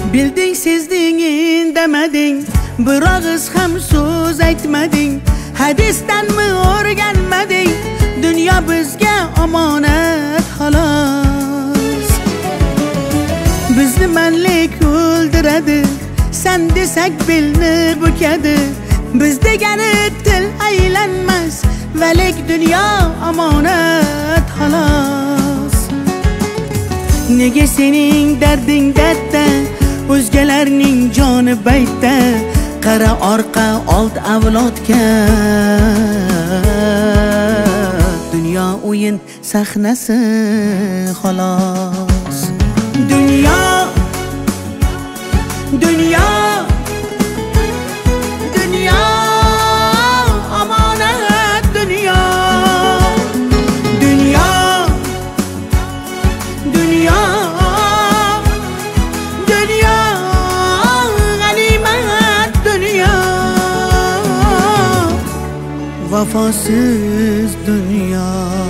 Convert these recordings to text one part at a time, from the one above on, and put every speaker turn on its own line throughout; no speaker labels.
Bilding, sezding, indameding, bir ağız ham so'z aytmading. Hadisdanmi o'rganmading, dunyo bizga omonat xolos. Bizni manlik o'ldiradi, sen desak belni bukadi. Biz degani til aylanmas, valik dunyo omonat xolos. Nega sening darding dardda, o'zgalarning joni baytda? Qara orqa old avlodga, dunyo o'yin sahnasi xolos. Dunyo, dunyo, dunyo omonat, dunyo, dunyo, dunyo, dunyo g'animat, dunyo vafosiz dunyo.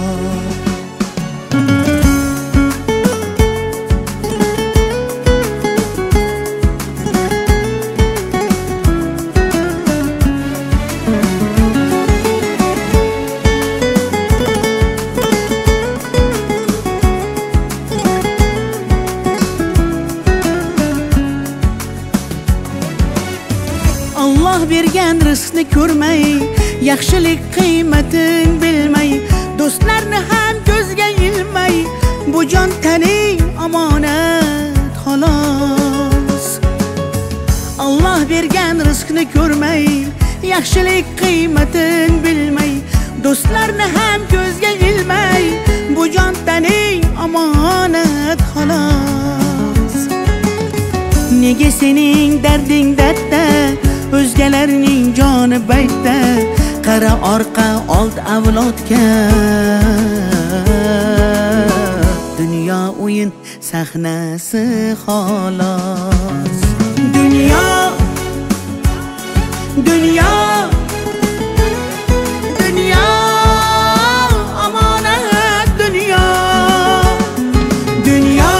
Allah bergan rizqni ko'rmay, yaxshilik qiymatin bilmay, do'stlarni ham ko'zga ilmay, bu jon taning omonat xolos. Allah bergan rizqni ko'rmay, yaxshilik qiymatin bilmay, do'stlarni ham ko'zga ilmay, bu jon taning omonat xolos. Nega sening darding dardda, o'zgalarning joni baytda? Qara orqa old avlodga, dunyo o'yin sahnasi xolos. Dunyo, dunyo, dunyo omonat, dunyo, dunyo,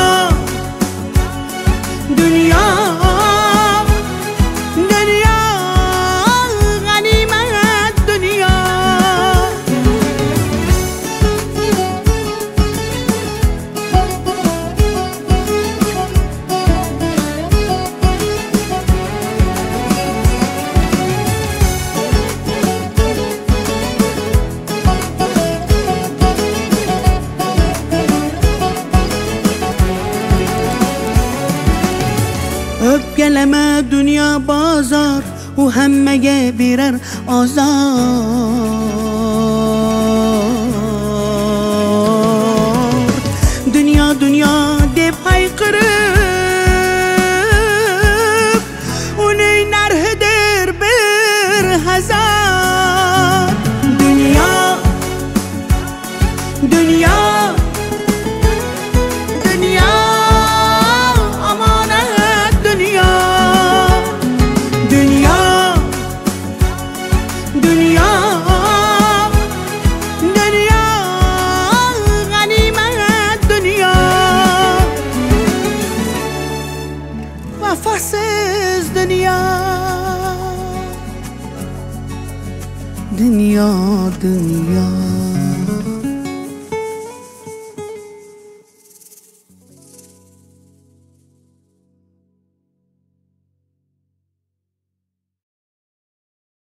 dunyo, dunyo g'animat, dunyo. O'pkalama dunyo bozor, u hammaga berar ozor. Dunyo, dunyo deb hayqirib, uning narxidir bir hazor. Dunyo, dunyo, dunyo omonat, dunyo, dunyo, dunyo, dunyo g'animat, dunyo vafosiz dunyo. Dunyo, dunyo.